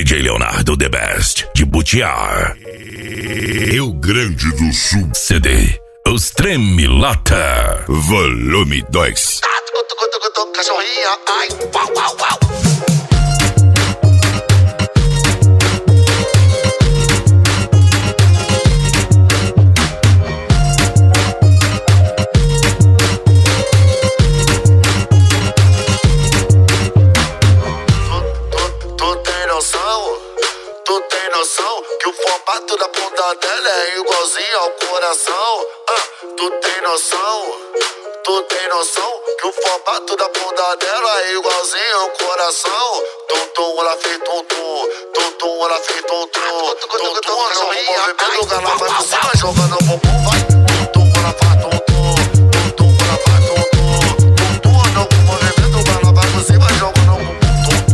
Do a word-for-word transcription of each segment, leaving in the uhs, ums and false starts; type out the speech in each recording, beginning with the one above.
J Leonardo The Best, de Butiá, Rio Grande do Sul. C D Os Tremilata, volume dois. Cachorrinha, ai, uau, uau, uau. Que o formato da bunda dela é igualzinho ao coração. Ah, tu tem noção? Tu tem noção? Que o formato da bunda dela é igualzinho ao coração. Tum tum, ela fez tum tum. Tum tum, ela fez tum tum. Tum tum, no movimento ela vai por cima jogando o bumbum, vai. Tum tum, ela faz tum tum. Tum tum, ela faz tum tum. Tum tum, no movimento ela vai por cima jogando o bumbum.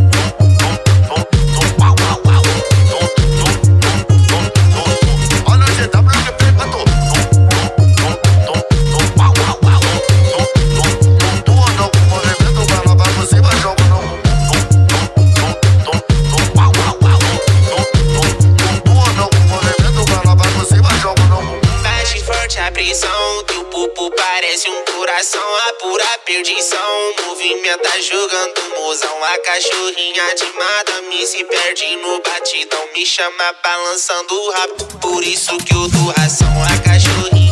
Teu pupu parece um coração, a pura perdição. Movimenta jogando mozão, a cachorrinha de madame se perde no batidão. Me chama balançando o rabo, por isso que eu dou ração. A cachorrinha